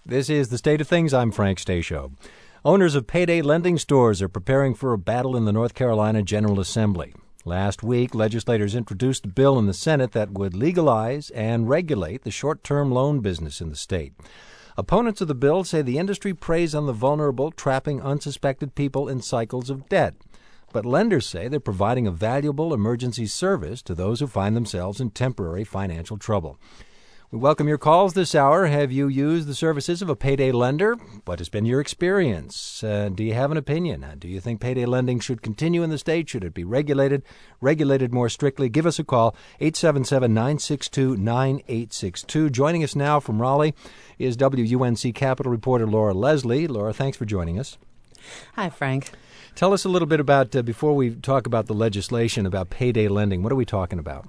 This is The State of Things. I'm Frank Stasio. Owners of payday lending stores are preparing for a battle in the North Carolina General Assembly. Last week, legislators introduced a bill in the Senate that would legalize and regulate the short-term loan business in the state. Opponents of the bill say the industry preys on the vulnerable, trapping unsuspected people in cycles of debt. But lenders say they're providing a valuable emergency service to those who find themselves in temporary financial trouble. We welcome your calls this hour. Have you used the services of a payday lender? What has been your experience? Do you have an opinion? Do you think payday lending should continue in the state? Should it be regulated more strictly? Give us a call, 877-962-9862. Joining us now from Raleigh is WUNC Capitol reporter Laura Leslie. Laura, thanks for joining us. Hi, Frank. Tell us a little bit about, before we talk about the legislation, about payday lending. What are we talking about?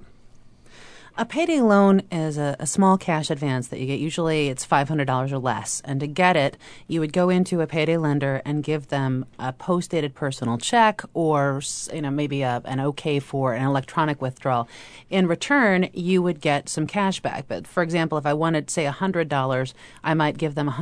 A payday loan is a small cash advance that you get. Usually it's $500 or less. And to get it, you would go into a payday lender and give them a post-dated personal check or maybe an okay for an electronic withdrawal. In return, you would get some cash back. But for example, if I wanted, say, $100, I might give them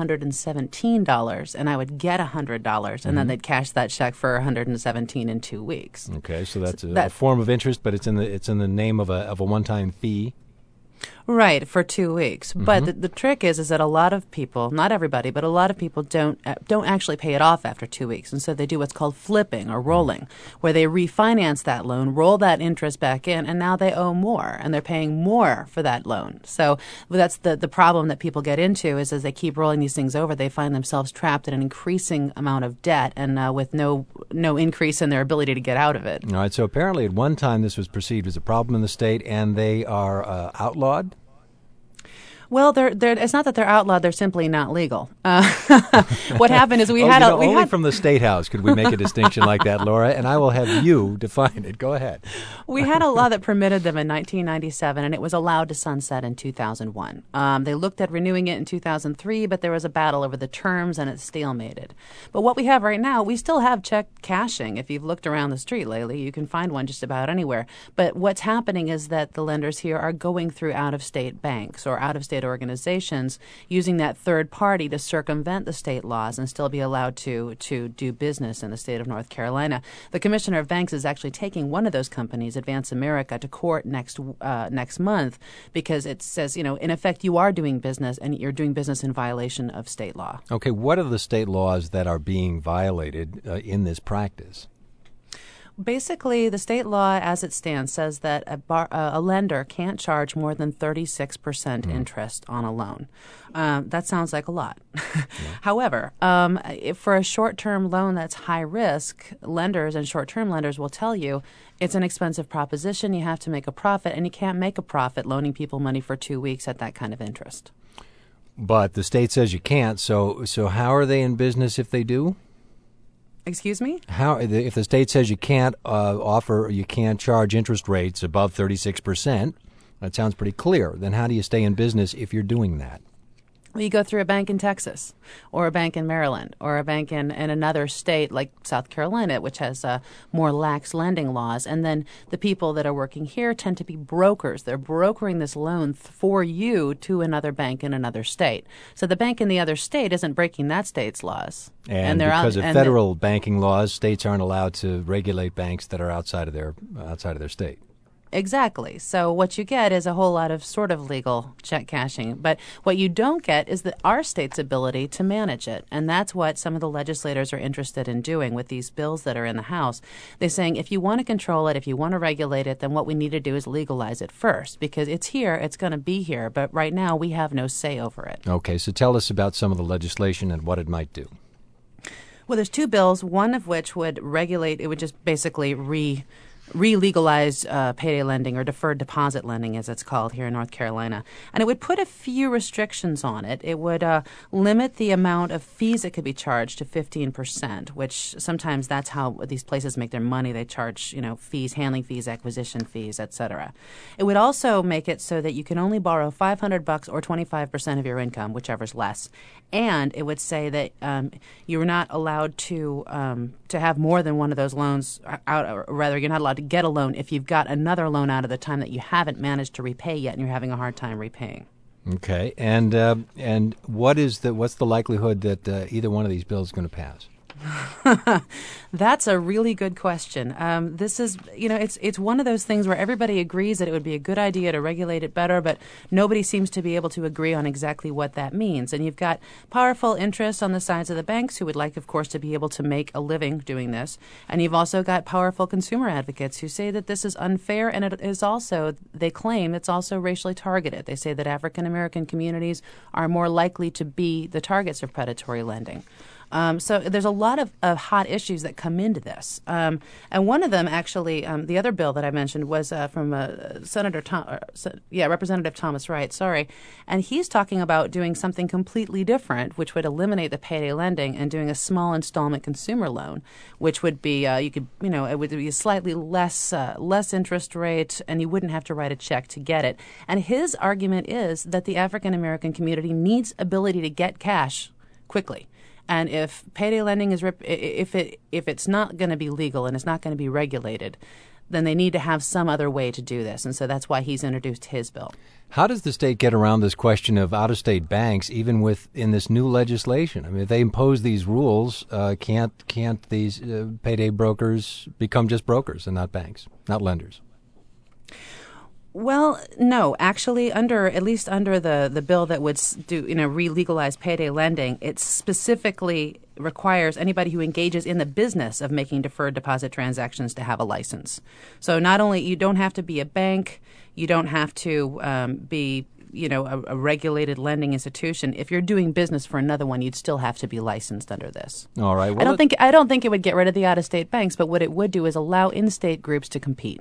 $117 and I would get $100, and then they'd cash that check for $117 in 2 weeks. Okay, so that's a form of interest, but it's in the name of a one-time fee. Right, for 2 weeks. But the trick is that a lot of people, not everybody, but a lot of people don't actually pay it off after 2 weeks. And so they do what's called flipping or rolling, where they refinance that loan, roll that interest back in, and now they owe more, and they're paying more for that loan. So that's the problem that people get into is as they keep rolling these things over, they find themselves trapped in an increasing amount of debt and with no increase in their ability to get out of it. All right, so apparently at one time this was perceived as a problem in the state, and they are outlawed? Well, it's not that they're outlawed; they're simply not legal. What happened is only from the State House could we make a distinction like that, Laura. And I will have you define it. Go ahead. We had a law that permitted them in 1997, and it was allowed to sunset in 2001. They looked at renewing it in 2003, but there was a battle over the terms, and it stalemated. But what we have right now, we still have check cashing. If you've looked around the street lately, you can find one just about anywhere. But what's happening is that the lenders here are going through out-of-state banks or out-of-state organizations using that third party to circumvent the state laws and still be allowed to do business in the state of North Carolina. The Commissioner of Banks is actually taking one of those companies, Advance America, to court next month because it says, in effect, you are doing business and you're doing business in violation of state law. Okay, what are the state laws that are being violated in this practice? Basically, the state law as it stands says that a lender can't charge more than 36% interest on a loan. That sounds like a lot. Yeah. However, for a short-term loan that's high risk, lenders and short-term lenders will tell you it's an expensive proposition. You have to make a profit, and you can't make a profit loaning people money for 2 weeks at that kind of interest. But the state says you can't, so how are they in business if they do? Excuse me? How if the state says you can't you can't charge interest rates above 36%, that sounds pretty clear. Then how do you stay in business if you're doing that? Well, you go through a bank in Texas or a bank in Maryland or a bank in another state like South Carolina, which has more lax lending laws. And then the people that are working here tend to be brokers. They're brokering this loan for you to another bank in another state. So the bank in the other state isn't breaking that state's laws. And because of federal banking laws, states aren't allowed to regulate banks that are outside of their state. Exactly. So what you get is a whole lot of sort of legal check cashing. But what you don't get is our state's ability to manage it. And that's what some of the legislators are interested in doing with these bills that are in the House. They're saying if you want to control it, if you want to regulate it, then what we need to do is legalize it first. Because it's here, it's going to be here. But right now we have no say over it. Okay, so tell us about some of the legislation and what it might do. Well, there's two bills, one of which would regulate, it would just basically re-legalize payday lending or deferred deposit lending, as it's called here in North Carolina. And it would put a few restrictions on it. It would limit the amount of fees that could be charged to 15%, which sometimes that's how these places make their money. They charge, fees, handling fees, acquisition fees, etc. It would also make it so that you can only borrow $500 or 25% of your income, whichever's less. And it would say that you're not allowed to have more than one of those loans out, or rather, you're not allowed to get a loan if you've got another loan out at the time that you haven't managed to repay yet and you're having a hard time repaying. Okay, and what's the likelihood that either one of these bills is going to pass? That's a really good question. This is, it's one of those things where everybody agrees that it would be a good idea to regulate it better, but nobody seems to be able to agree on exactly what that means. And you've got powerful interests on the sides of the banks who would like, of course, to be able to make a living doing this. And you've also got powerful consumer advocates who say that this is unfair, and it is also, they claim it's also racially targeted. They say that African American communities are more likely to be the targets of predatory lending. So there's a lot of hot issues that come into this. And one of them, actually, the other bill that I mentioned was from Representative Thomas Wright, sorry. And he's talking about doing something completely different, which would eliminate the payday lending and doing a small installment consumer loan, which would be, it would be a slightly less interest rate, and you wouldn't have to write a check to get it. And his argument is that the African American community needs ability to get cash quickly. And if payday lending is if it's not going to be legal and it's not going to be regulated, then they need to have some other way to do this. And so that's why he's introduced his bill. How does the state get around this question of out-of-state banks, even in this new legislation? I mean, if they impose these rules, can't these payday brokers become just brokers and not banks, not lenders? Well, no. Actually, at least under the bill that would re-legalize payday lending, it specifically requires anybody who engages in the business of making deferred deposit transactions to have a license. So not only you don't have to be a bank, you don't have to be a regulated lending institution. If you're doing business for another one, you'd still have to be licensed under this. All right. Well, I don't think it would get rid of the out-of-state banks, but what it would do is allow in-state groups to compete.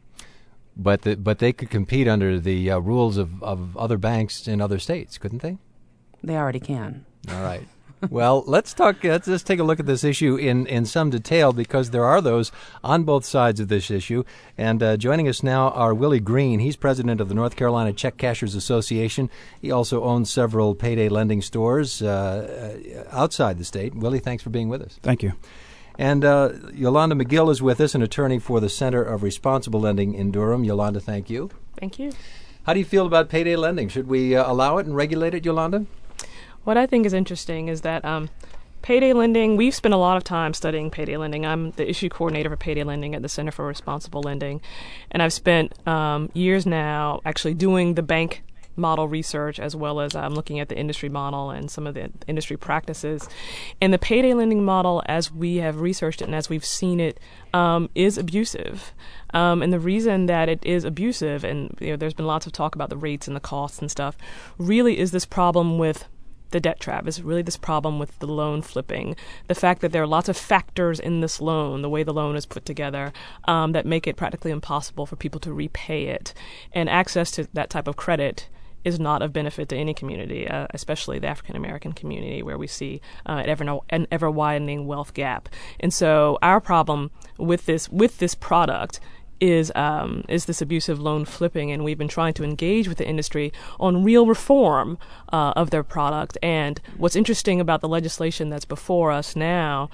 But they could compete under the rules of other banks in other states, couldn't they? They already can. All right. Well, let's take a look at this issue in some detail, because there are those on both sides of this issue. And joining us now are Willie Green. He's president of the North Carolina Check Cashers Association. He also owns several payday lending stores outside the state. Willie, thanks for being with us. Thank you. And Yolanda McGill is with us, an attorney for the Center of Responsible Lending in Durham. Yolanda, thank you. Thank you. How do you feel about payday lending? Should we allow it and regulate it, Yolanda? What I think is interesting is that payday lending, we've spent a lot of time studying payday lending. I'm the issue coordinator for payday lending at the Center for Responsible Lending. And I've spent years now actually doing the bank model research, as well as looking at the industry model and some of the industry practices. And the payday lending model, as we have researched it and as we've seen it, is abusive. And the reason that it is abusive, and there's been lots of talk about the rates and the costs and stuff, really is this problem with the debt trap, is really this problem with the loan flipping. The fact that there are lots of factors in this loan, the way the loan is put together, that make it practically impossible for people to repay it. And access to that type of credit is not of benefit to any community, especially the African American community, where we see an ever widening wealth gap. And so our problem with this product is this abusive loan flipping, and we've been trying to engage with the industry on real reform of their product. And what's interesting about the legislation that's before us now,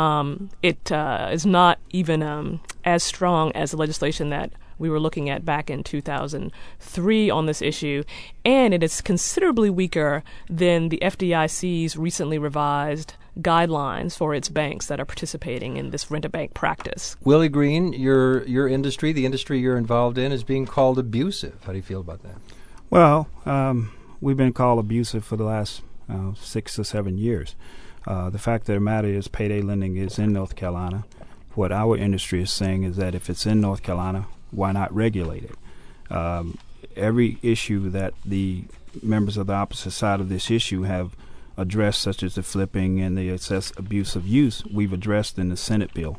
it is not even as strong as the legislation that we were looking at back in 2003 on this issue, and it is considerably weaker than the FDIC's recently revised guidelines for its banks that are participating in this rent-a-bank practice. Willie Green, your industry, the industry you're involved in, is being called abusive. How do you feel about that? Well, we've been called abusive for the last 6 or 7 years. The fact of the matter is payday lending is in North Carolina. What our industry is saying is that if it's in North Carolina, why not regulate it? Every issue that the members of the opposite side of this issue have addressed, such as the flipping and the excess abuse of use, we've addressed in the Senate bill.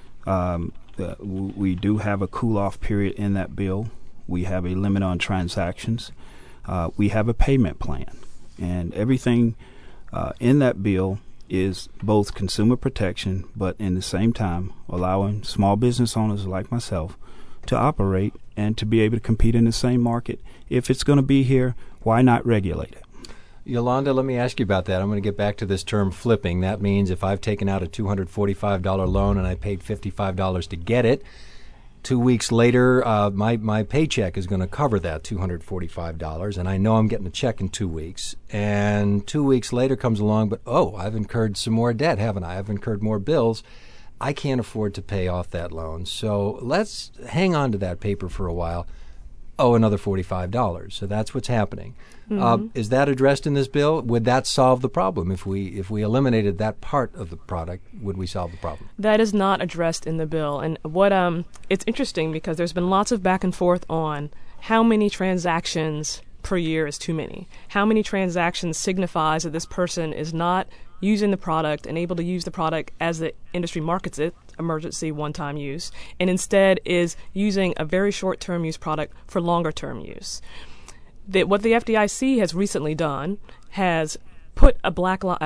We do have a cool-off period in that bill. We have a limit on transactions. We have a payment plan. And everything in that bill is both consumer protection, but in the same time allowing small business owners like myself to operate and to be able to compete in the same market. If it's going to be here, why not regulate it? Yolanda, let me ask you about that. I'm going to get back to this term flipping. That means if I've taken out a $245 loan and I paid $55 to get it, 2 weeks later, my paycheck is going to cover that $245, and I know I'm getting a check in 2 weeks. And 2 weeks later comes along, but I've incurred some more debt, haven't I? I've incurred more bills. I can't afford to pay off that loan. So let's hang on to that paper for a while. Another $45. So that's what's happening. Is that addressed in this bill? Would that solve the problem? If we eliminated that part of the product, would we solve the problem? That is not addressed in the bill. And what it's interesting because there's been lots of back and forth on how many transactions per year is too many. How many transactions signifies that this person is not using the product and able to use the product as the industry markets it, emergency one-time use, and instead is using a very short-term use product for longer-term use. What the FDIC has recently done has put a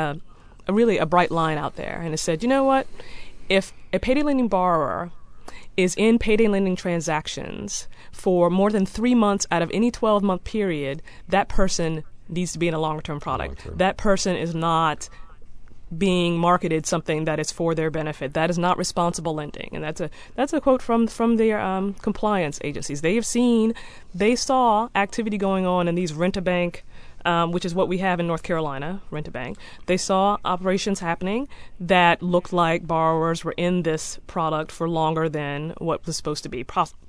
bright line out there and has said, you know what, if a payday lending borrower is in payday lending transactions for more than 3 months out of any 12-month period, that person needs to be in a longer-term product. That person is not being marketed something that is for their benefit. That is not responsible lending. And that's a quote from their compliance agencies. They saw activity going on in these rent-a-bank, which is what we have in North Carolina, rent-a-bank. They saw operations happening that looked like borrowers were in this product for longer than what was supposed to be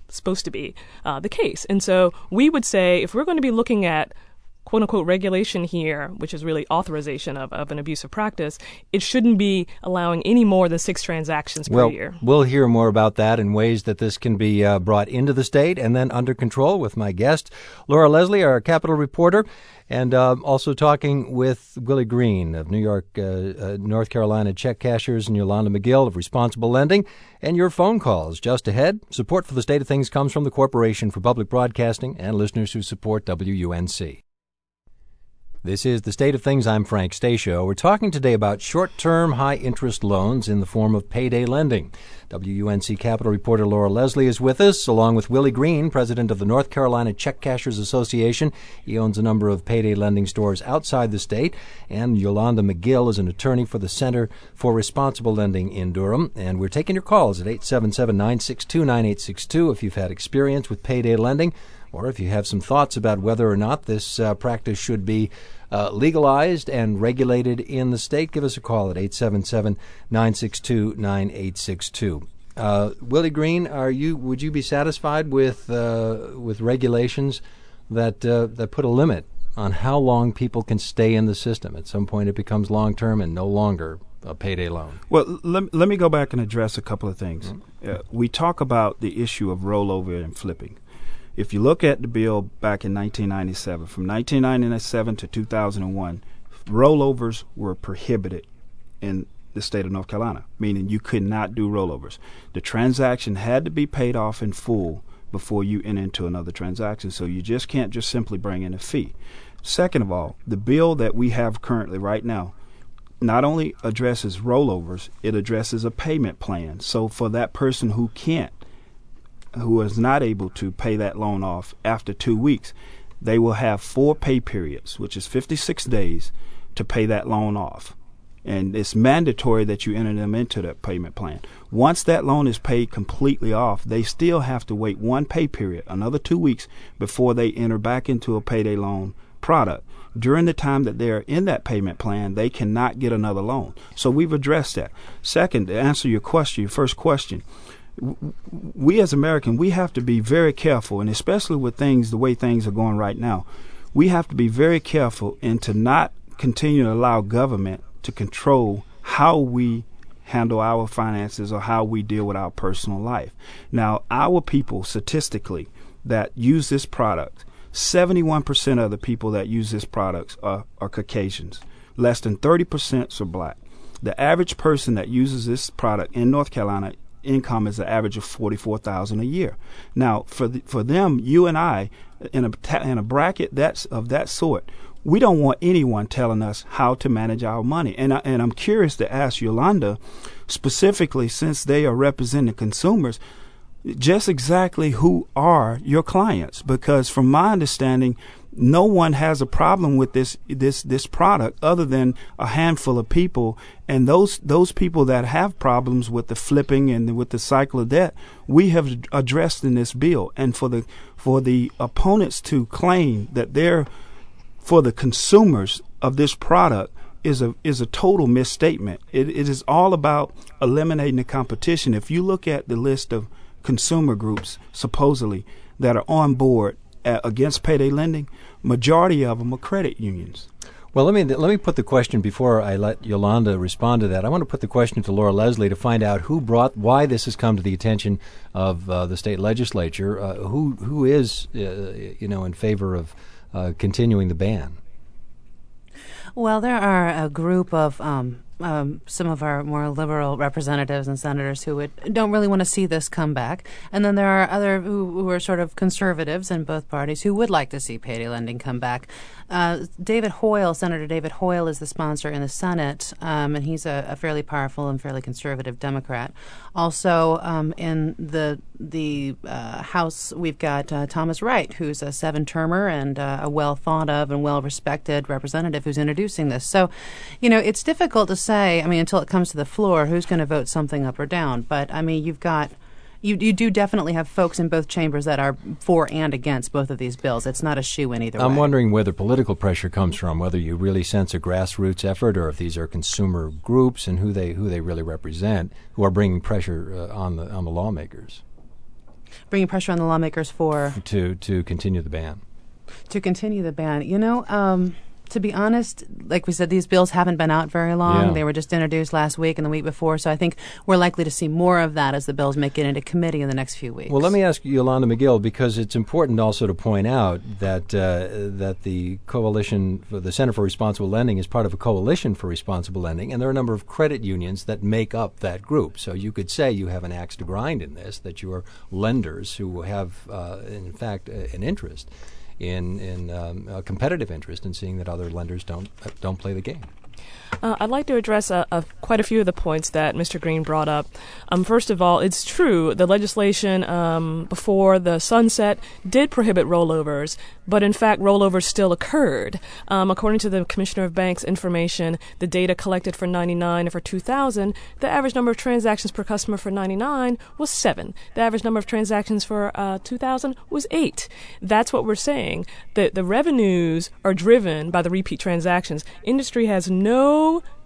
the case. And so we would say if we're going to be looking at quote-unquote regulation here, which is really authorization of an abusive practice, it shouldn't be allowing any more than 6 transactions per year. We'll hear more about that and ways that this can be brought into the state and then under control with my guest, Laura Leslie, our Capitol reporter, and also talking with Willie Green of North Carolina Check Cashers and Yolanda McGill of Responsible Lending. And your phone calls just ahead. Support for the State of Things comes from the Corporation for Public Broadcasting and listeners who support WUNC. This is The State of Things. I'm Frank Stasio. We're talking today about short-term, high-interest loans in the form of payday lending. WUNC Capitol reporter Laura Leslie is with us, along with Willie Green, president of the North Carolina Check Cashers Association. He owns a number of payday lending stores outside the state. And Yolanda McGill is an attorney for the Center for Responsible Lending in Durham. And we're taking your calls at 877-962-9862 if you've had experience with payday lending, or if you have some thoughts about whether or not this practice should be legalized and regulated in the state. Give us a call at 877-962-9862. Willie Green, would you be satisfied with regulations that put a limit on how long people can stay in the system? At some point, it becomes long-term and no longer a payday loan. Well, let me go back and address a couple of things. We talk about the issue of rollover and flipping. If you look at the bill back in 1997, from 1997 to 2001, rollovers were prohibited in the state of North Carolina, meaning you could not do rollovers. The transaction had to be paid off in full before you enter into another transaction, so you just can't just simply bring in a fee. Second of all, the bill that we have currently right now not only addresses rollovers, it addresses a payment plan. So for that person who is not able to pay that loan off after 2 weeks, they will have 4 pay periods, which is 56 days, to pay that loan off. And it's mandatory that you enter them into that payment plan. Once that loan is paid completely off, they still have to wait 1 pay period, another 2 weeks, before they enter back into a payday loan product. During the time that they're in that payment plan, they cannot get another loan. So we've addressed that. Second, to answer your first question, we as Americans, we have to be very careful, and especially with the way things are going right now, we have to be very careful and to not continue to allow government to control how we handle our finances or how we deal with our personal life. Now, our people, statistically, that use this product, 71% of the people that use this product are Caucasians. Less than 30% are black. The average person that uses this product in North Carolina income is an average of $44,000 a year. Now, for them, you and I, in a bracket of that sort, we don't want anyone telling us how to manage our money. And I'm curious to ask Yolanda, specifically, since they are representing consumers, just exactly who are your clients? Because from my understanding, no one has a problem with this product other than a handful of people, and those people that have problems with the flipping and with the cycle of debt, we have addressed in this bill. And for the opponents to claim that they're for the consumers of this product is a total misstatement. It is all about eliminating the competition. If you look at the list of consumer groups supposedly that are on board against payday lending, majority of them are credit unions. Well, let me put the question before I let Yolanda respond to that. I want to put the question to Laura Leslie to find out why this has come to the attention of the state legislature. Who is in favor of continuing the ban? Well, there are a group of some of our more liberal representatives and senators who don't really want to see this come back. And then there are other who are sort of conservatives in both parties who would like to see payday lending come back. Senator David Hoyle is the sponsor in the Senate, and he's a fairly powerful and fairly conservative Democrat. Also, in the House, we've got Thomas Wright, who's a 7-termer and a well-thought-of and well-respected representative who's introducing this. So, it's difficult to say, until it comes to the floor, who's going to vote something up or down. But, you've got... You do definitely have folks in both chambers that are for and against both of these bills. It's not a shoo-in either way. I'm wondering where the political pressure comes from, whether you really sense a grassroots effort or if these are consumer groups and who they really represent, who are bringing pressure on the lawmakers. Bringing pressure on the lawmakers for? To continue the ban. To continue the ban. To be honest, like we said, these bills haven't been out very long. Yeah. They were just introduced last week and the week before, so I think we're likely to see more of that as the bills make it into committee in the next few weeks. Well, let me ask Yolanda McGill, because it's important also to point out that the Coalition for the Center for Responsible Lending is part of a coalition for responsible lending, and there are a number of credit unions that make up that group. So you could say you have an axe to grind in this, that you are lenders who have, in fact, an interest in a competitive interest in seeing that other lenders don't play the game. I'd like to address quite a few of the points that Mr. Green brought up. First of all, it's true the legislation before the sunset did prohibit rollovers, but in fact rollovers still occurred. According to the Commissioner of Banks information, the data collected for 99 and for 2000, the average number of transactions per customer for 99 was 7. The average number of transactions for 2000 was 8. That's what we're saying. The revenues are driven by the repeat transactions. Industry has no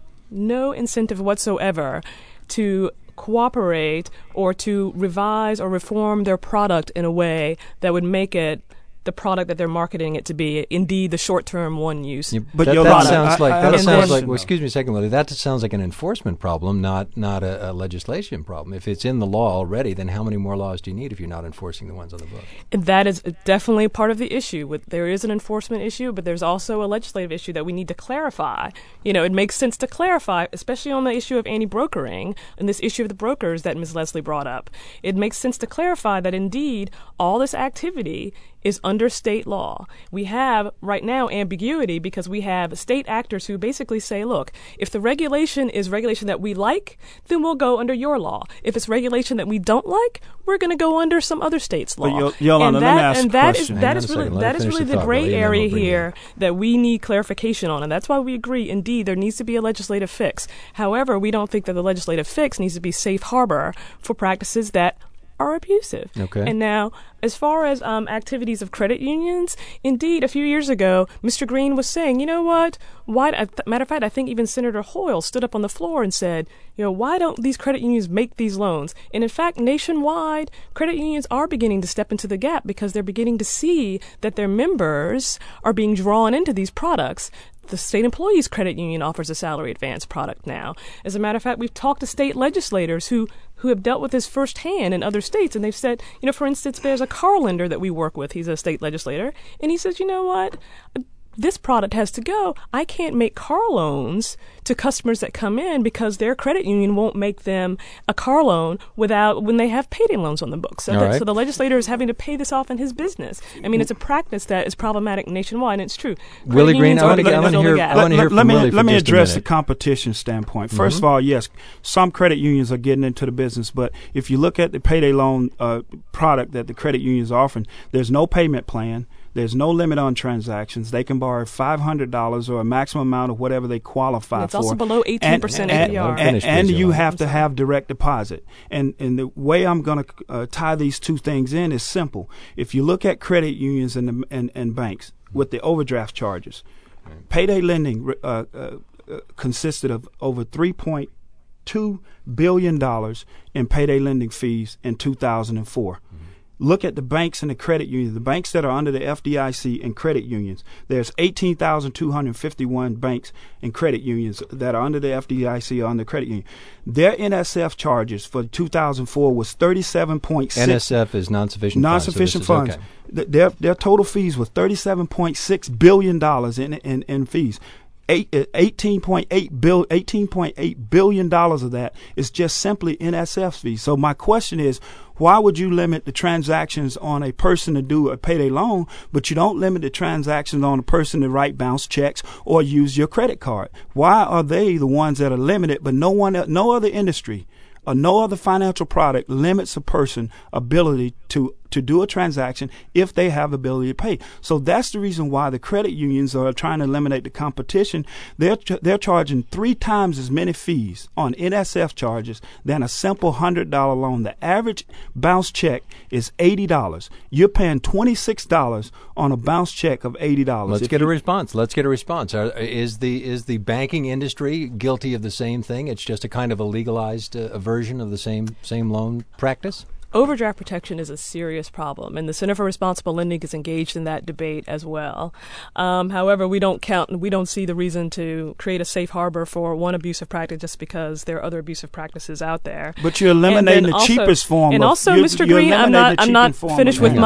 incentive whatsoever to cooperate or to revise or reform their product in a way that would make it the product that they're marketing it to be, indeed the short-term one use. Yeah, but that sounds like. Well, excuse me a second, Lily. That sounds like an enforcement problem, not a legislation problem. If it's in the law already, then how many more laws do you need if you're not enforcing the ones on the book? That is definitely part of the issue. There is an enforcement issue, but there's also a legislative issue that we need to clarify. It makes sense to clarify, especially on the issue of anti-brokering and this issue of the brokers that Ms. Leslie brought up. It makes sense to clarify that indeed all this activity is under state law. We have right now ambiguity because we have state actors who basically say, look, if the regulation is regulation that we like, then we'll go under your law. If it's regulation that we don't like, we're going to go under some other state's law. Yolanda, let me ask a question. That is really the gray area here that we need clarification on, and that's why we agree, indeed, there needs to be a legislative fix. However, we don't think that the legislative fix needs to be safe harbor for practices that are abusive. Okay. And now, as far as activities of credit unions, indeed, a few years ago, Mr. Green was saying, you know what? Matter of fact, I think even Senator Hoyle stood up on the floor and said, why don't these credit unions make these loans? And in fact, nationwide, credit unions are beginning to step into the gap because they're beginning to see that their members are being drawn into these products. The state employees credit union offers a salary advance product now. As a matter of fact, we've talked to state legislators who have dealt with this firsthand in other states, and they've said, for instance, there's a car lender that we work with. He's a state legislator, and he says, you know what? This product has to go. I can't make car loans to customers that come in because their credit union won't make them a car loan when they have payday loans on the books. So the legislator is having to pay this off in his business. It's a practice that is problematic nationwide, and it's true. Willie Green, I want to hear from Willie. Let me address the competition standpoint. First of all, yes, some credit unions are getting into the business, but if you look at the payday loan product that the credit union is offering, there's no payment plan. There's no limit on transactions. They can borrow $500 or a maximum amount of whatever they qualify for. It's also below 18% APR. And you have to have direct deposit. And the way I'm going to tie these two things in is simple. If you look at credit unions and banks with the overdraft charges, payday lending consisted of over $3.2 billion in payday lending fees in 2004. Look at the banks and the credit unions, the banks that are under the FDIC and credit unions. There's 18,251 banks and credit unions that are under the FDIC or under credit union. Their NSF charges for 2004 was 37.6. NSF is non-sufficient funds. Non-sufficient funds. Okay. Their total fees was $37.6 billion in fees. $18.8 billion of that is just simply NSF fees. So my question is, why would you limit the transactions on a person to do a payday loan, but you don't limit the transactions on a person to write bounce checks or use your credit card? Why are they the ones that are limited, but no other industry or no other financial product limits a person's ability to do a transaction if they have the ability to pay? So that's the reason why the credit unions are trying to eliminate the competition. They're charging 3 times as many fees on NSF charges than a simple $100 loan. The average bounce check is $80. You're paying $26 on a bounce check of $80. Let's get a response. Is the banking industry guilty of the same thing? It's just a kind of a legalized version of the same loan practice? Overdraft protection is a serious problem, and the Center for Responsible Lending is engaged in that debate as well. However, we don't see the reason to create a safe harbor for one abusive practice just because there are other abusive practices out there. But you're eliminating the cheapest form. And also, Mr. Green, I'm not finished with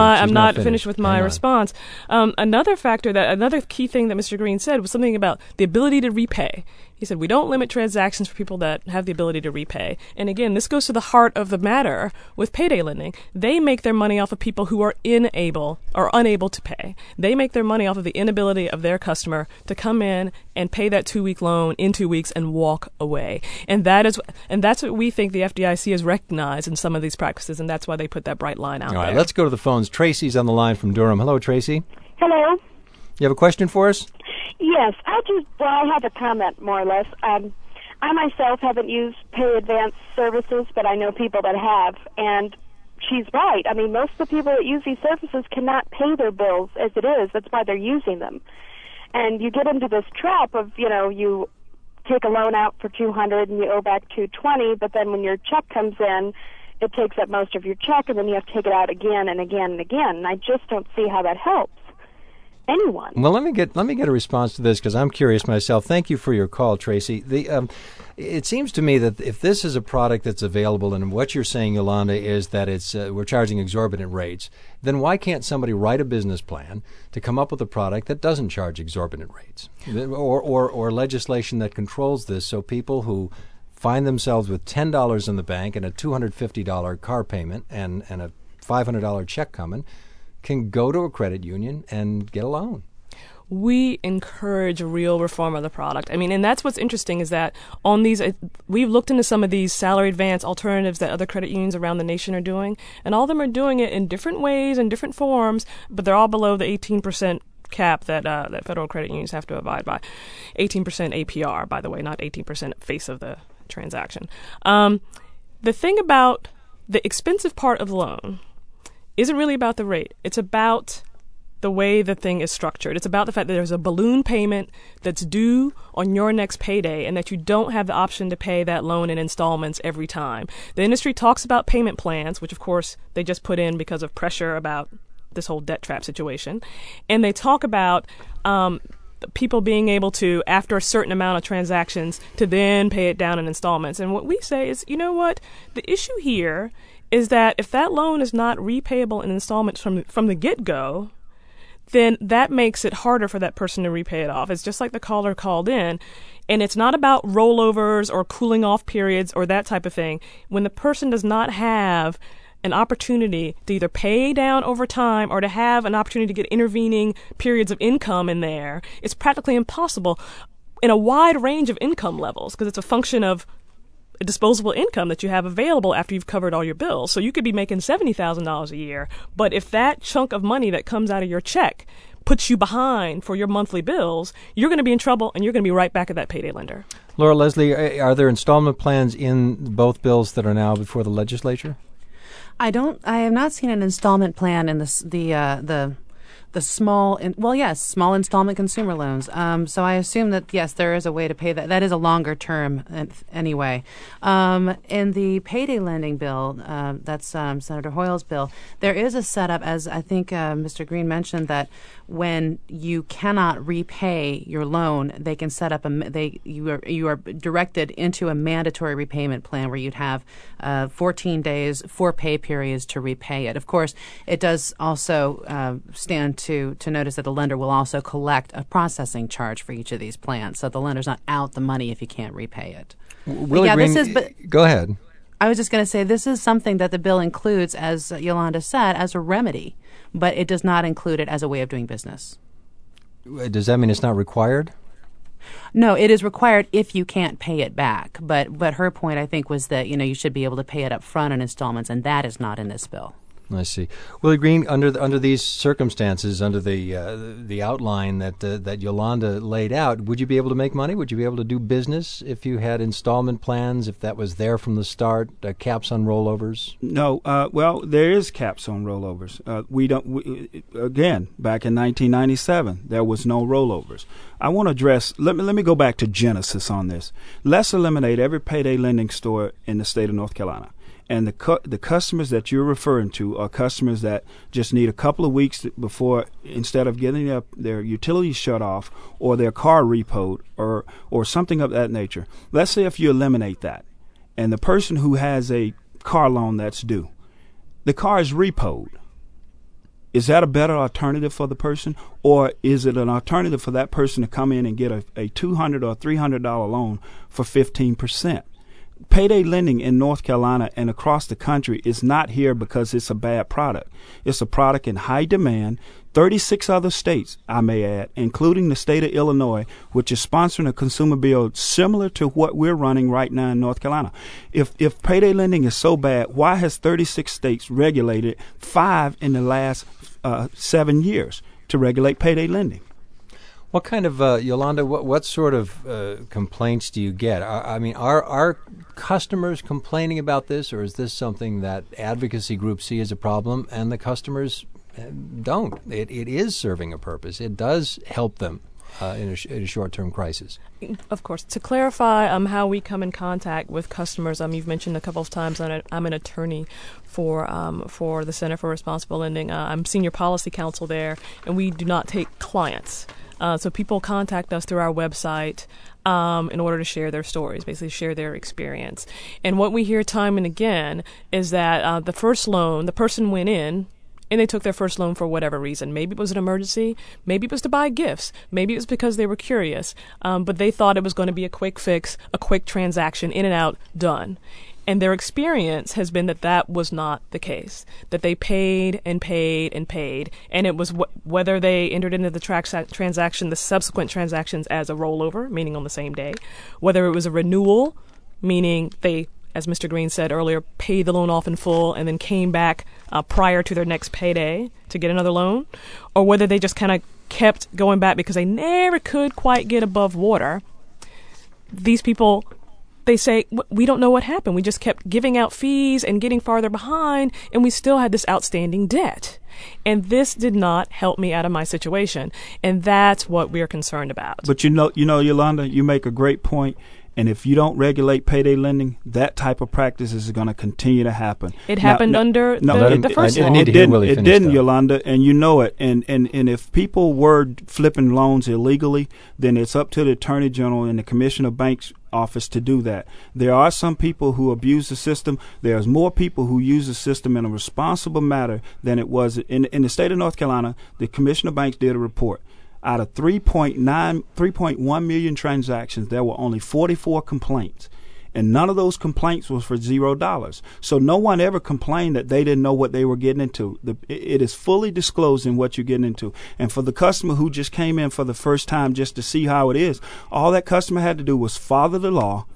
my response. Another key thing that Mr. Green said was something about the ability to repay. He said, we don't limit transactions for people that have the ability to repay. And again, this goes to the heart of the matter with payday lending. They make their money off of people who are unable to pay. They make their money off of the inability of their customer to come in and pay that 2-week loan in 2 weeks and walk away. And that's what we think the FDIC has recognized in some of these practices, and that's why they put that bright line out there. All right, let's go to the phones. Tracy's on the line from Durham. Hello, Tracy. Hello. You have a question for us? Yes, I have a comment, more or less. I myself haven't used Pay Advance services, but I know people that have, and she's right. I mean, most of the people that use these services cannot pay their bills as it is. That's why they're using them. And you get into this trap of, you take a loan out for $200 and you owe back $220, but then when your check comes in, it takes up most of your check, and then you have to take it out again and again and again. And I just don't see how that helps anyone. Well, let me get a response to this because I'm curious myself. Thank you for your call, Tracy. It seems to me that if this is a product that's available, and what you're saying, Yolanda, is that we're charging exorbitant rates, then why can't somebody write a business plan to come up with a product that doesn't charge exorbitant rates, or legislation that controls this, so people who find themselves with $10 in the bank and a $250 car payment and a $500 check coming can go to a credit union and get a loan? We encourage real reform of the product. I mean, and that's what's interesting is that on these, we've looked into some of these salary advance alternatives that other credit unions around the nation are doing, and all of them are doing it in different ways and different forms, but they're all below the 18% cap that federal credit unions have to abide by. 18% APR, by the way, not 18% face of the transaction. The thing about the expensive part of the loan isn't really about the rate. It's about the way the thing is structured. It's about the fact that there's a balloon payment that's due on your next payday and that you don't have the option to pay that loan in installments every time. The industry talks about payment plans, which of course they just put in because of pressure about this whole debt trap situation. And they talk about people being able to, after a certain amount of transactions, to then pay it down in installments. And what we say is, you know what? The issue here is that if that loan is not repayable in installments from the get-go, then that makes it harder for that person to repay it off. It's just like the caller called in, and it's not about rollovers or cooling off periods or that type of thing. When the person does not have an opportunity to either pay down over time or to have an opportunity to get intervening periods of income in there, it's practically impossible in a wide range of income levels because it's a function of disposable income that you have available after you've covered all your bills. So you could be making $70,000 a year, but if that chunk of money that comes out of your check puts you behind for your monthly bills, you're going to be in trouble, and you're going to be right back at that payday lender. Laura Leslie, are there installment plans in both bills that are now before the legislature? I have not seen an installment plan in the small installment consumer loans. So I assume that, yes, there is a way to pay that. That is a longer term anyway. In the payday lending bill, that's Senator Hoyle's bill, there is a setup, as I think Mr. Green mentioned, that when you cannot repay your loan, they can set up you are directed into a mandatory repayment plan where you'd have 14 days, 4 pay periods to repay it. Of course, it does also stand to notice that the lender will also collect a processing charge for each of these plans. So the lender's not out the money if you can't repay it. Willie Green, go ahead. I was just going to say this is something that the bill includes, as Yolanda said, as a remedy, but it does not include it as a way of doing business. Does that mean it's not required? No, it is required if you can't pay it back. But her point, I think, was that you should be able to pay it up front in installments, and that is not in this bill. I see. Willie Green, under these circumstances, under the outline that Yolanda laid out, would you be able to make money? Would you be able to do business if you had installment plans, if that was there from the start, caps on rollovers? No. Well, there is caps on rollovers. Again, back in 1997, there was no rollovers. I want to address, let me go back to Genesis on this. Let's eliminate every payday lending store in the state of North Carolina. And the customers that you're referring to are customers that just need a couple of weeks before, instead of getting their utilities shut off or their car repoed or something of that nature. Let's say if you eliminate that, and the person who has a car loan that's due, the car is repoed. Is that a better alternative for the person, or is it an alternative for that person to come in and get a $200 or $300 loan for 15%? Payday lending in North Carolina and across the country is not here because it's a bad product. It's a product in high demand. 36 other states, I may add, including the state of Illinois, which is sponsoring a consumer bill similar to what we're running right now in North Carolina. If payday lending is so bad, why has 36 states regulated 5 in the last 7 years to regulate payday lending? What kind of, Yolanda, what sort of complaints do you get? Are customers complaining about this, or is this something that advocacy groups see as a problem and the customers don't? It is serving a purpose. It does help them in a short-term crisis. Of course. To clarify how we come in contact with customers, you've mentioned a couple of times I'm an attorney for the Center for Responsible Lending. I'm senior policy counsel there, and we do not take clients. So people contact us through our website in order to share their stories, basically share their experience. And what we hear time and again is that the first loan, the person went in and they took their first loan for whatever reason. Maybe it was an emergency. Maybe it was to buy gifts. Maybe it was because they were curious. But they thought it was going to be a quick fix, a quick transaction, in and out, done. And their experience has been that was not the case, that they paid and paid and paid, and it was whether they entered into the transaction, the subsequent transactions as a rollover, meaning on the same day, whether it was a renewal, meaning they, as Mr. Green said earlier, paid the loan off in full and then came back prior to their next payday to get another loan, or whether they just kind of kept going back because they never could quite get above water. These people, they say, we don't know what happened. We just kept giving out fees and getting farther behind, and we still had this outstanding debt. And this did not help me out of my situation. And that's what we're concerned about. But you know, Yolanda, you make a great point. And if you don't regulate payday lending, that type of practice is going to continue to happen. It happened under the first law. It didn't, Yolanda, and you know it. And if people were flipping loans illegally, then it's up to the Attorney General and the Commissioner of Banks office to do that. There are some people who abuse the system. There's more people who use the system in a responsible manner than it was in the state of North Carolina. The Commissioner of Banks did a report. Out of 3.1 million transactions, there were only 44 complaints. And none of those complaints was for $0. So no one ever complained that they didn't know what they were getting into. It is fully disclosed in what you're getting into. And for the customer who just came in for the first time just to see how it is, all that customer had to do was follow the law,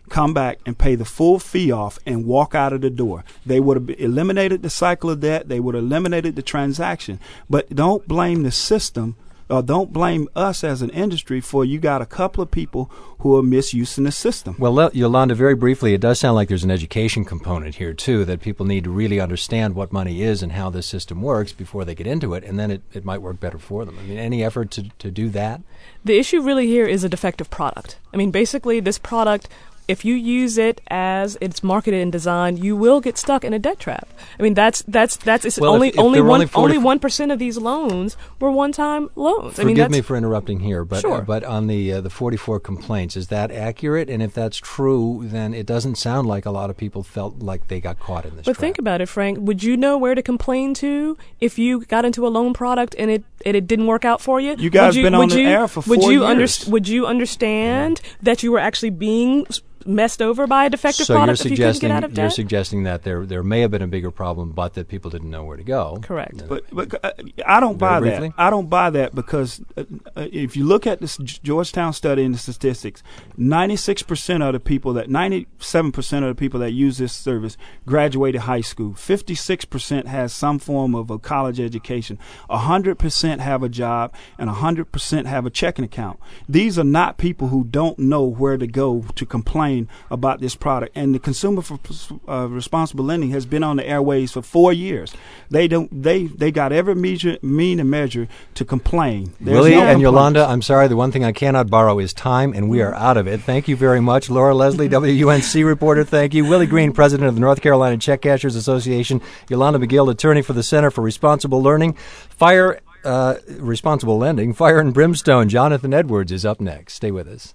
come back and pay the full fee off and walk out of the door. They would have eliminated the cycle of debt. They would have eliminated the transaction. But don't blame the system, or don't blame us as an industry for you got a couple of people who are misusing the system. Well, Yolanda, very briefly, it does sound like there's an education component here, too, that people need to really understand what money is and how this system works before they get into it, and then it might work better for them. I mean, any effort to do that? The issue really here is a defective product. I mean, basically, this product, if you use it as it's marketed and designed, you will get stuck in a debt trap. I mean, that's well, only if only there were one only only 1% of these loans were one-time loans. Forgive me for interrupting here, but Sure. But on the 44 complaints, is that accurate? And if that's true, then it doesn't sound like a lot of people felt like they got caught in this But trap. think about it, Frank. Would you know where to complain to if you got into a loan product and it didn't work out for you? You guys been on the air for 4 years. Would you understand that you were actually being messed over by a defective So product if you couldn't get out of debt? you're suggesting that there may have been a bigger problem, but that people didn't know where to go. Correct. But I don't buy Very that. briefly? I don't buy that because if you look at this Georgetown study and the statistics, 97% of the people that use this service graduated high school. 56% has some form of a college education. 100% have a job, and 100% have a checking account. These are not people who don't know where to go to complain about this product. And the Consumer for Responsible Lending has been on the airways for 4 years. They got every mean and measure to complain. There's Willie no and complaints. Yolanda, I'm sorry, the one thing I cannot borrow is time, and we are out of it. Thank you very much. Laura Leslie, WUNC reporter, thank you. Willie Green, president of the North Carolina Check Cashers Association. Yolanda McGill, attorney for the Center for Responsible Learning. Responsible Lending. Fire and Brimstone. Jonathan Edwards is up next. Stay with us.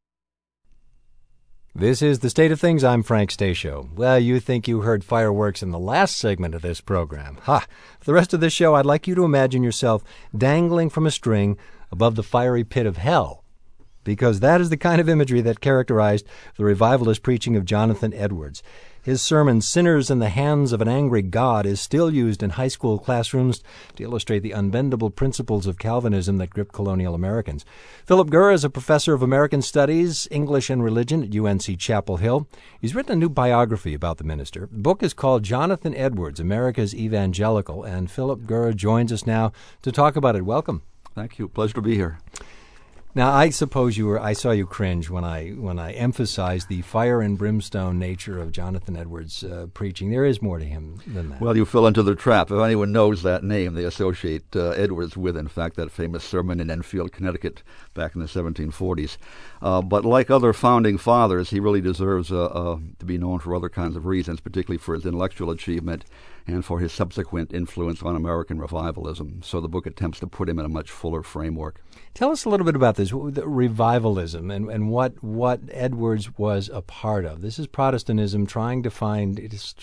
This is The State of Things. I'm Frank Stasio. Well, you think you heard fireworks in the last segment of this program. Ha! For the rest of this show, I'd like you to imagine yourself dangling from a string above the fiery pit of hell, because that is the kind of imagery that characterized the revivalist preaching of Jonathan Edwards. His sermon, Sinners in the Hands of an Angry God, is still used in high school classrooms to illustrate the unbendable principles of Calvinism that gripped colonial Americans. Philip Gurr is a professor of American Studies, English and Religion at UNC Chapel Hill. He's written a new biography about the minister. The book is called Jonathan Edwards, America's Evangelical, and Philip Gurr joins us now to talk about it. Welcome. Thank you. Pleasure to be here. Now, I suppose I saw you cringe when I emphasized the fire and brimstone nature of Jonathan Edwards' preaching. There is more to him than that. Well, you fell into the trap. If anyone knows that name, they associate Edwards with, in fact, that famous sermon in Enfield, Connecticut, back in the 1740s. But like other founding fathers, he really deserves to be known for other kinds of reasons, particularly for his intellectual achievement and for his subsequent influence on American revivalism. So the book attempts to put him in a much fuller framework. Tell us a little bit about this, the revivalism, and what Edwards was a part of. This is Protestantism trying to find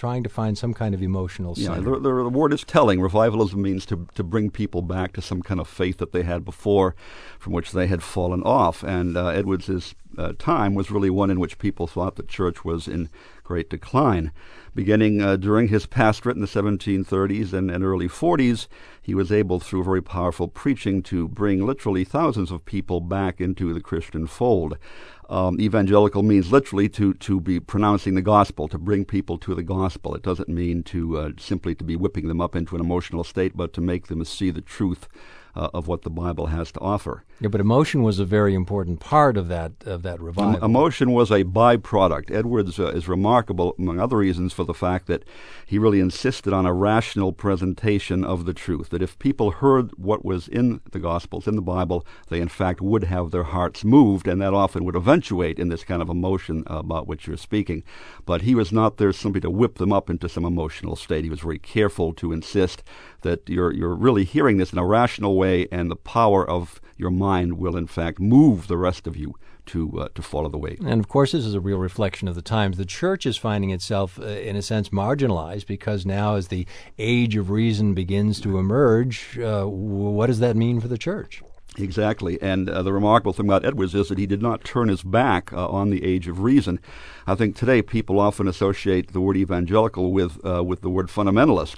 some kind of emotional center. Yeah, the word is telling. Revivalism means to bring people back to some kind of faith that they had before, from which they had fallen off. And Edwards' time was really one in which people thought the church was in great decline. Beginning during his pastorate in the 1730s and early 40s, he was able, through very powerful preaching, to bring literally thousands of people back into the Christian fold. Evangelical means literally to be pronouncing the gospel, to bring people to the gospel. It doesn't mean to simply to be whipping them up into an emotional state, but to make them see the truth of what the Bible has to offer. Yeah, but emotion was a very important part of that revival. Emotion was a byproduct. Edwards is remarkable, among other reasons, for the fact that he really insisted on a rational presentation of the truth, that if people heard what was in the Gospels, in the Bible, they in fact would have their hearts moved, and that often would eventuate in this kind of emotion about which you're speaking. But he was not there simply to whip them up into some emotional state. He was very careful to insist that you're really hearing this in a rational way, and the power of your mind will in fact move the rest of you to follow the way. And of course, this is a real reflection of the times. The church is finding itself, in a sense, marginalized, because now as the age of reason begins to emerge, what does that mean for the church? Exactly. And the remarkable thing about Edwards is that he did not turn his back on the age of reason. I think today people often associate the word evangelical with the word fundamentalist.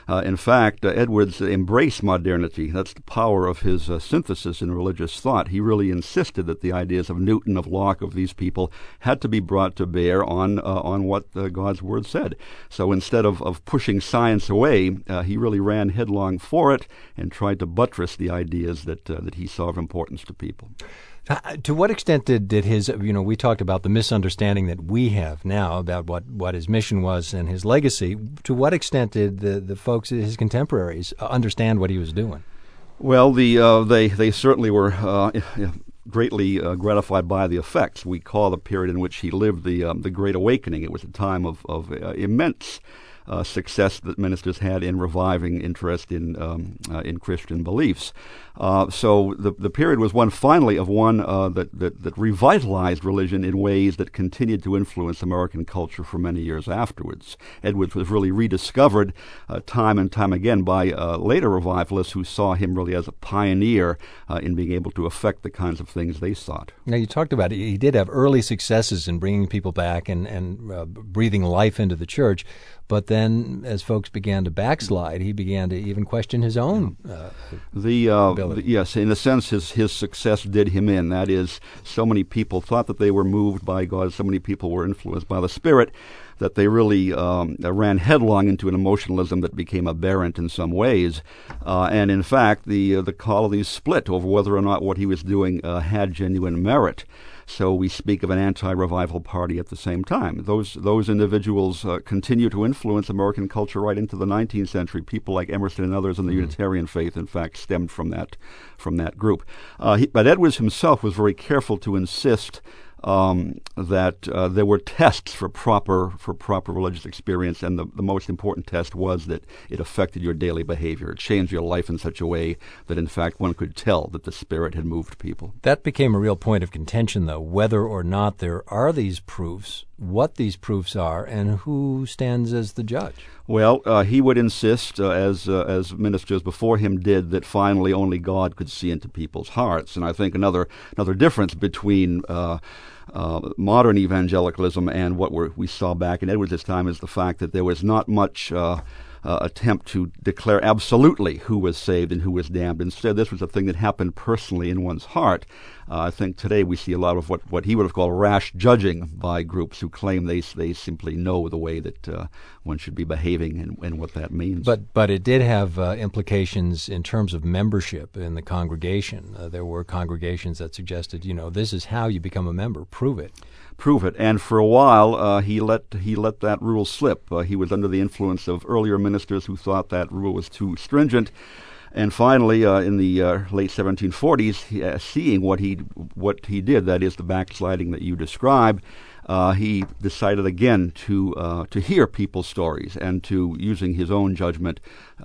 In fact, Edwards embraced modernity. That's the power of his synthesis in religious thought. He really insisted that the ideas of Newton, of Locke, of these people had to be brought to bear on what God's Word said. So instead of pushing science away, he really ran headlong for it and tried to buttress the ideas that he saw of importance to people. To what extent did his, we talked about the misunderstanding that we have now about what his mission was and his legacy. To what extent did the folks, his contemporaries, understand what he was doing? Well, they certainly were greatly gratified by the effects. We call the period in which he lived the Great Awakening. It was a time of immense success that ministers had in reviving interest in Christian beliefs. So the period was one that revitalized religion in ways that continued to influence American culture for many years afterwards. Edwards was really rediscovered time and time again by later revivalists who saw him really as a pioneer in being able to affect the kinds of things they sought. Now, you talked about it. He did have early successes in bringing people back and breathing life into the church. But then, as folks began to backslide, he began to even question his own ability. Yes, in a sense, his success did him in. That is, so many people thought that they were moved by God, so many people were influenced by the Spirit, that they really ran headlong into an emotionalism that became aberrant in some ways. And in fact, the colonies split over whether or not what he was doing had genuine merit. So we speak of an anti-revival party at the same time. Those individuals continue to influence American culture right into the 19th century. People like Emerson and others in the Unitarian faith, in fact, stemmed from that group. But Edwards himself was very careful to insist that there were tests for proper religious experience, and the most important test was that it affected your daily behavior. It changed your life in such a way that, in fact, one could tell that the Spirit had moved people. That became a real point of contention, though, whether or not there are these proofs, what these proofs are, and who stands as the judge. Well, he would insist, as ministers before him did, that finally only God could see into people's hearts. And I think another difference between modern evangelicalism and what we saw back in Edwards' time is the fact that there was not much attempt to declare absolutely who was saved and who was damned. Instead, this was a thing that happened personally in one's heart. I think today we see a lot of what he would have called rash judging by groups who claim they simply know the way that one should be behaving and what that means. But it did have implications in terms of membership in the congregation. There were congregations that suggested, this is how you become a member. Prove it. And for a while, he let that rule slip. He was under the influence of earlier ministers who thought that rule was too stringent. And finally, in the late 1740s, seeing what he did, that is the backsliding that you describe, he decided again to hear people's stories and to, using his own judgment,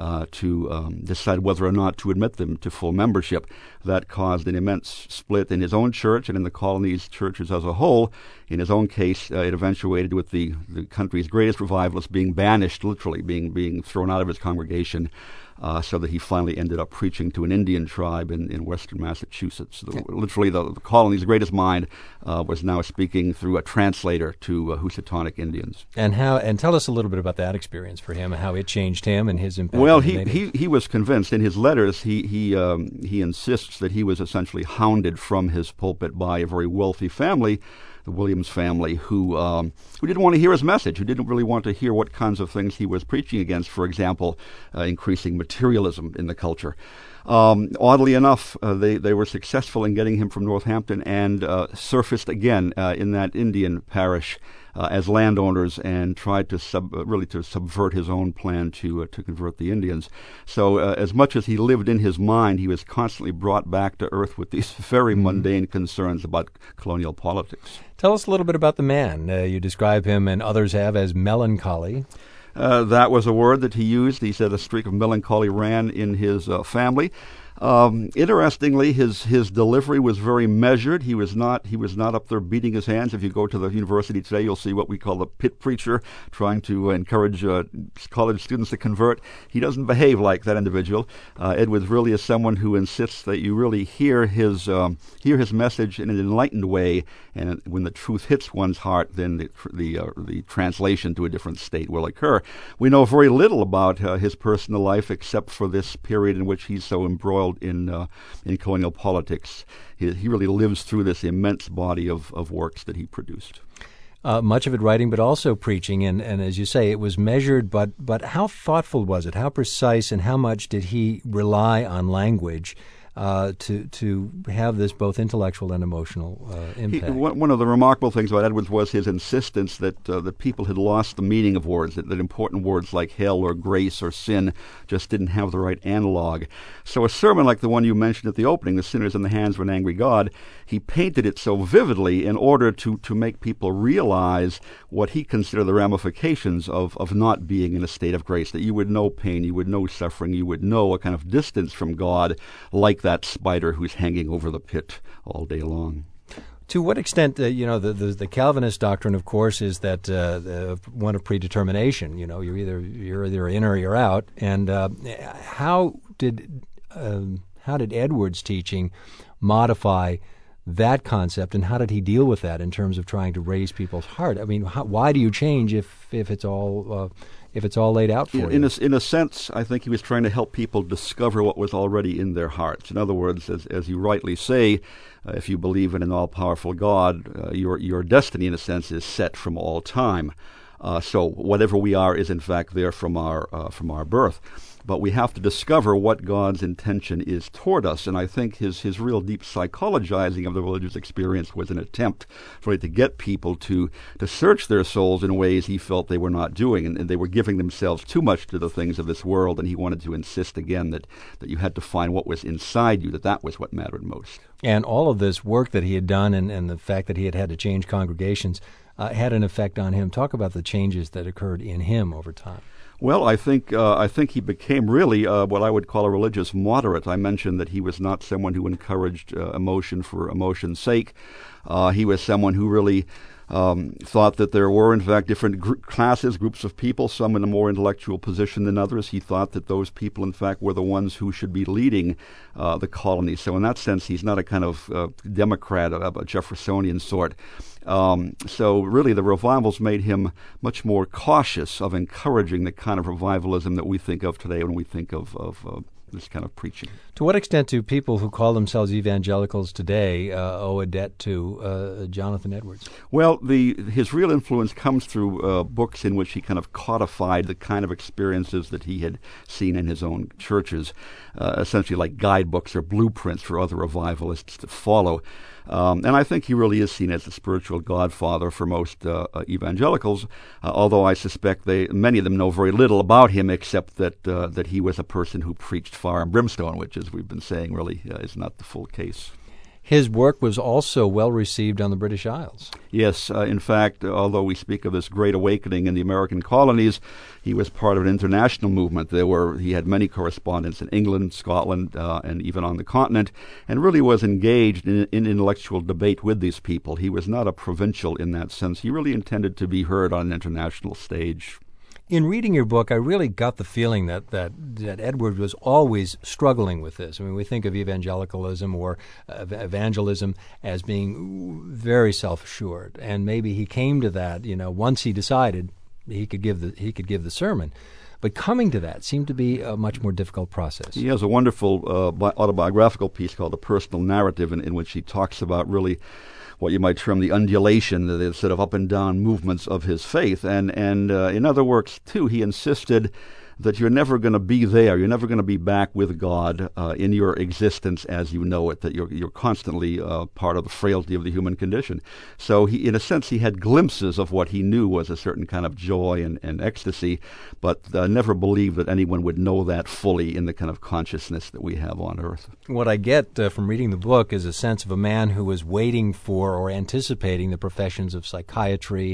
to decide whether or not to admit them to full membership. That caused an immense split in his own church and in the colony's churches as a whole. In his own case, it eventuated with the country's greatest revivalist being banished, literally being thrown out of his congregation, so that he finally ended up preaching to an Indian tribe in western Massachusetts. Literally, the colony's greatest mind was now speaking through a translator to Housatonic Indians. And tell us a little bit about that experience for him and how it changed him and his impact. Well, he was convinced. In his letters, he insists that he was essentially hounded from his pulpit by a very wealthy family, the Williams family, who didn't want to hear his message, who didn't really want to hear what kinds of things he was preaching against, for example, increasing materialism in the culture. Oddly enough, they were successful in getting him from Northampton and surfaced again in that Indian parish as landowners and tried to subvert his own plan to convert the Indians. So as much as he lived in his mind, he was constantly brought back to earth with these very mundane concerns about colonial politics. Tell us a little bit about the man. You describe him, and others have, as melancholy. That was a word that he used. He said a streak of melancholy ran in his family. Interestingly, his delivery was very measured. He was not up there beating his hands. If you go to the university today, you'll see what we call the pit preacher, trying to encourage college students to convert. He doesn't behave like that individual. Edwards really is someone who insists that you really hear his message in an enlightened way, and when the truth hits one's heart, then the translation to a different state will occur. We know very little about his personal life except for this period in which he's so embroiled in colonial politics. He really lives through this immense body of works that he produced. Much of it writing, but also preaching, and as you say, it was measured, but how thoughtful was it? How precise, and how much did he rely on language to have this both intellectual and emotional impact? One of the remarkable things about Edwards was his insistence that people had lost the meaning of words, that important words like hell or grace or sin just didn't have the right analog. So a sermon like the one you mentioned at the opening, The Sinner is in the Hands of an Angry God, he painted it so vividly in order to make people realize what he considered the ramifications of not being in a state of grace, that you would know pain, you would know suffering, you would know a kind of distance from God, like that spider who's hanging over the pit all day long. To what extent, the Calvinist doctrine, of course, is that one of predetermination. You're either in or you're out. And how did Edwards' teaching modify that concept, and how did he deal with that in terms of trying to raise people's heart? I mean, why do you change if it's all laid out for you? In a sense, I think he was trying to help people discover what was already in their hearts. In other words, as you rightly say, if you believe in an all-powerful God, your destiny, in a sense, is set from all time. So whatever we are is, in fact, there from our birth. But we have to discover what God's intention is toward us. And I think his real deep psychologizing of the religious experience was an attempt really to get people to search their souls in ways he felt they were not doing. And they were giving themselves too much to the things of this world. And he wanted to insist again that you had to find what was inside you, that was what mattered most. And all of this work that he had done and the fact that he had to change congregations had an effect on him. Talk about the changes that occurred in him over time. Well, I think he became really what I would call a religious moderate. I mentioned that he was not someone who encouraged emotion for emotion's sake. He was someone who really thought that there were, in fact, different groups of people, some in a more intellectual position than others. He thought that those people, in fact, were the ones who should be leading the colony. So in that sense, he's not a kind of Democrat, a Jeffersonian sort. So really the revivals made him much more cautious of encouraging the kind of revivalism that we think of today when we think of this kind of preaching. To what extent do people who call themselves evangelicals today owe a debt to Jonathan Edwards? Well, his real influence comes through books in which he kind of codified the kind of experiences that he had seen in his own churches, essentially like guidebooks or blueprints for other revivalists to follow. And I think he really is seen as the spiritual godfather for most evangelicals, although I suspect many of them know very little about him except that he was a person who preached fire and brimstone, which, as we've been saying, really is not the full case. His work was also well received on the British Isles. Yes. In fact, although we speak of this great awakening in the American colonies, he was part of an international movement. He had many correspondents in England, Scotland, and even on the continent, and really was engaged in intellectual debate with these people. He was not a provincial in that sense. He really intended to be heard on an international stage. In reading your book, I really got the feeling that Edward was always struggling with this. I mean, we think of evangelicalism or evangelism as being very self-assured, and maybe he came to that. Once he decided he could give the sermon. But coming to that seemed to be a much more difficult process. He has a wonderful autobiographical piece called A Personal Narrative, in which he talks about really what you might term the undulation, the sort of up and down movements of his faith. And in other works, too, he insisted that you're never going to be there. You're never going to be back with God in your existence as you know it, that you're constantly part of the frailty of the human condition. So in a sense, he had glimpses of what he knew was a certain kind of joy and ecstasy, but never believed that anyone would know that fully in the kind of consciousness that we have on earth. What I get from reading the book is a sense of a man who was waiting for or anticipating the professions of psychiatry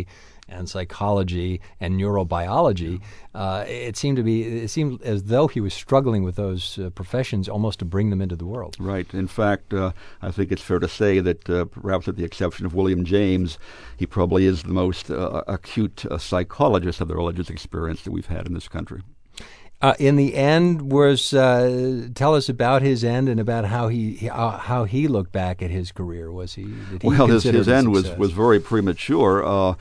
and psychology and neurobiology. It seemed as though he was struggling with those professions almost to bring them into the world. Right. In fact, I think it's fair to say that perhaps with the exception of William James, he probably is the most acute psychologist of the religious experience that we've had in this country. In the end, tell us about his end and about how he looked back at his career. His end was very premature.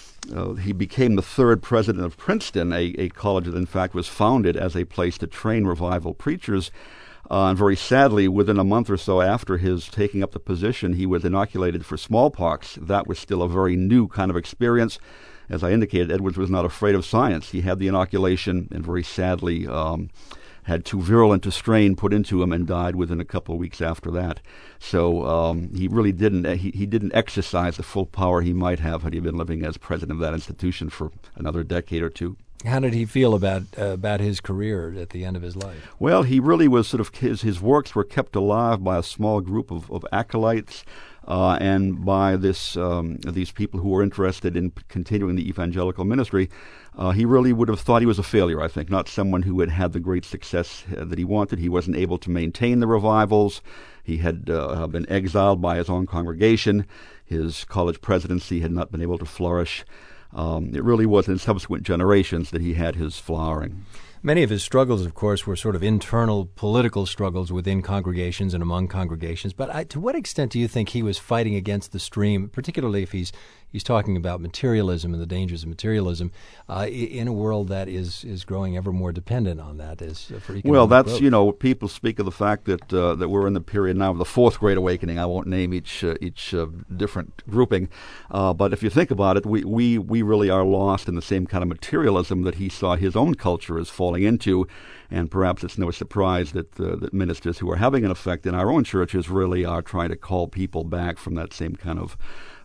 He became the third president of Princeton, a college that in fact was founded as a place to train revival preachers. And very sadly, within a month or so after his taking up the position, he was inoculated for smallpox. That was still a very new kind of experience. As I indicated, Edwards was not afraid of science. He had the inoculation and very sadly had too virulent a strain put into him and died within a couple of weeks after that. So he really didn't he didn't exercise the full power he might have had he been living as president of that institution for another decade or two. How did he feel about his career at the end of his life? Well, he really was sort of his works were kept alive by a small group of acolytes. And by these people who were interested in continuing the evangelical ministry. He really would have thought he was a failure, I think, not someone who had had the great success that he wanted. He wasn't able to maintain the revivals. He had been exiled by his own congregation. His college presidency had not been able to flourish. It really was in subsequent generations that he had his flowering. Many of his struggles, of course, were sort of internal political struggles within congregations and among congregations. But to what extent do you think he was fighting against the stream, particularly if he's talking about materialism and the dangers of materialism in a world that is growing ever more dependent on that for economic growth? People speak of the fact that we're in the period now of the Fourth Great Awakening. I won't name each different grouping, but if you think about it, we really are lost in the same kind of materialism that he saw his own culture as falling into, and perhaps it's no surprise that ministers who are having an effect in our own churches really are trying to call people back from that same kind of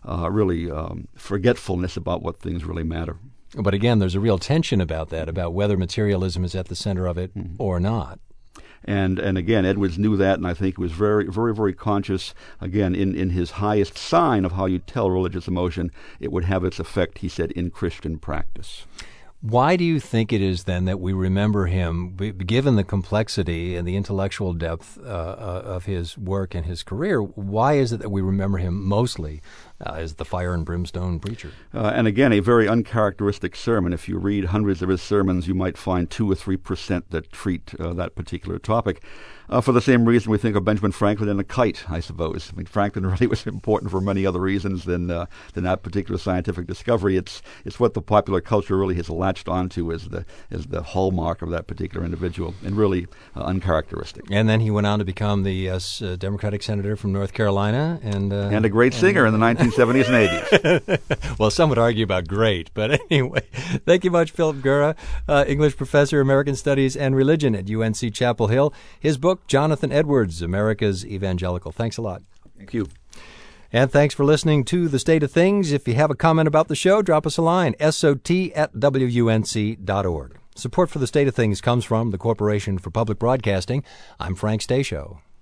forgetfulness about what things really matter. But again, there's a real tension about that, about whether materialism is at the center of it or not. And again, Edwards knew that, and I think he was very, very, very conscious, again, in his highest sign of how you tell religious emotion, it would have its effect, he said, in Christian practice. Why do you think it is, then, that we remember him, given the complexity and the intellectual depth of his work and his career, why is it that we remember him mostly as the fire and brimstone preacher? And again, a very uncharacteristic sermon. If you read hundreds of his sermons, you might find 2 or 3% that treat that particular topic. For the same reason we think of Benjamin Franklin and a kite, I suppose. I mean, Franklin really was important for many other reasons than that particular scientific discovery. It's what the popular culture really has latched onto as the hallmark of that particular individual, and really uncharacteristic. And then he went on to become the Democratic senator from North Carolina, and a great singer in the 1970s and 80s. Well, some would argue about great, but anyway, thank you much, Philip Gura, English professor, American Studies and Religion at UNC Chapel Hill. His book, Jonathan Edwards, America's Evangelical. Thanks a lot. Thank you. And thanks for listening to The State of Things. If you have a comment about the show, drop us a line, SOT@WUNC.org. Support for The State of Things comes from the Corporation for Public Broadcasting. I'm Frank Stasio.